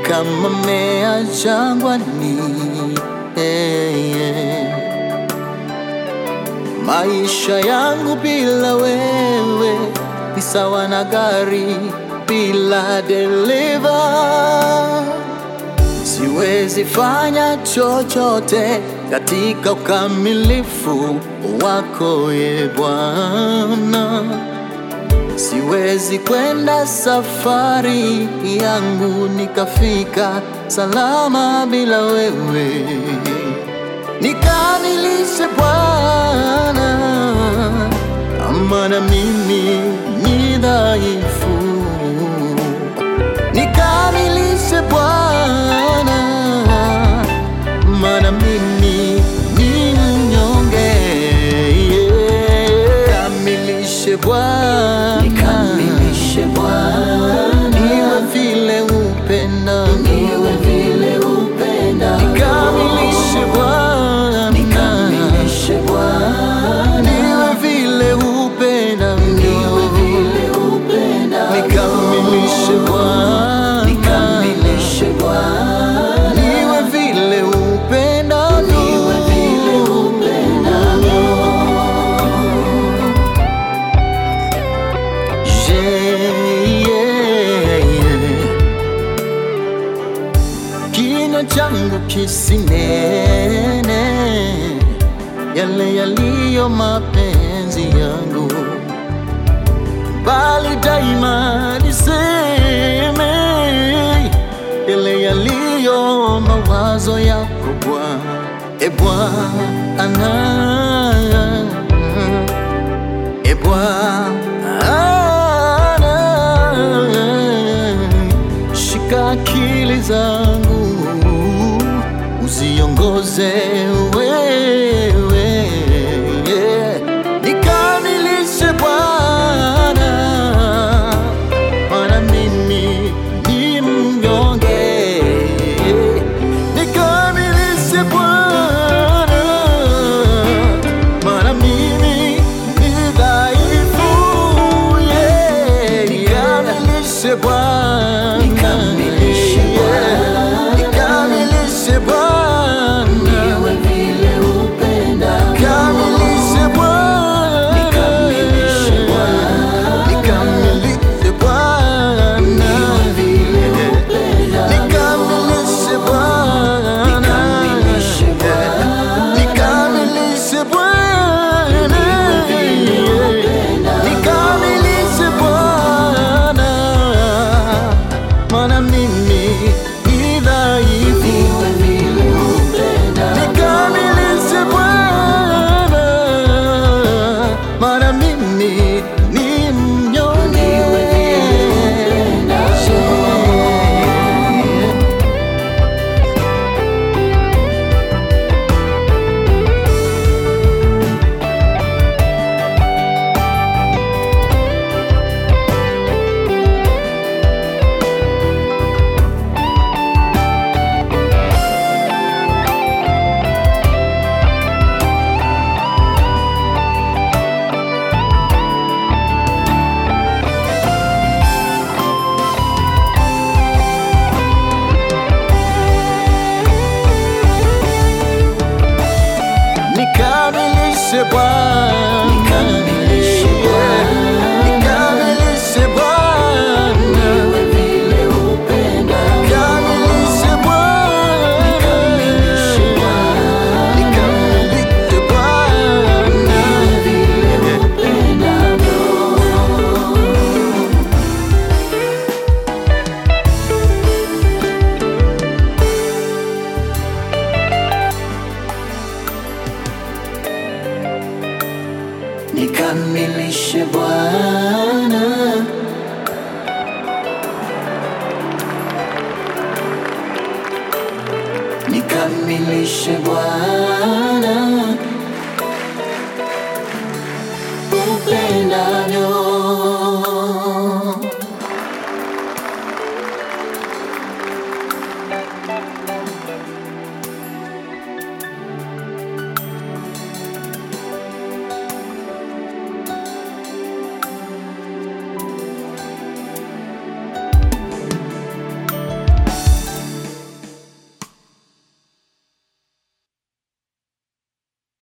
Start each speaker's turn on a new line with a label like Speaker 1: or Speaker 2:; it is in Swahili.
Speaker 1: kama mmea jangwani. Maisha yangu bila wewe ni sawa na gari bila dereva. Siwezi fanya chochote katika ukamilifu wako ye Bwana. Siwezi kwenda safari yangu nikafika salama bila wewe. Nikamilishe Bwana, maana mimi ni dhaifu. Nikamilishe Bwana, maana mimi ni mnyonge. Nikamilishe Bwana, nikamilishe Bwana, niwe vile upenda, niwe vile upenda. Nikamilishe Bwana, nikamilishe Bwana, niwe vile upenda, niwe vile upenda. Nikamilishe Bwana, nikamilishe Bwana, niwe vile upenda, niwe vile upenda. Kinywa changu kisinene yale yaliyo mapenzi yangu, bali daima niseme yale yaliyo mawazo yako Bwana. Bwana, Bwana, shika akili zangu uziongoze wewe. Nikamilishe Bwana, maana mimi ni mnyonge. Nikamilishe Bwana, maana mimi ni dhaifu. Nikamilishe Bwana, nikamilishe Bwana, nikamilishe Bwana, niwe vile upenda. Nikamilishe Bwana, nikamilishe Bwana, nikamilishe Bwana, niwe vile upenda. Nikamilishe Bwana, nikamilishe Bwana, nikamilishe Bwana, niwe vile upenda. Nikamilishe Bwana, maana mimi ni dhaifu. Nikamilishe Bwana, maana mimi ni mnyonge. Nikamilishe Bwana, nikamilishe Bwana, nikamilishe Bwana, niwe vile upenda. Nikamilishe Bwana, nikamilishe Bwana, nikamilishe Bwana, niwe vile upenda. Nikamilishe Bwana, nikamilishe Bwana, upendavyo.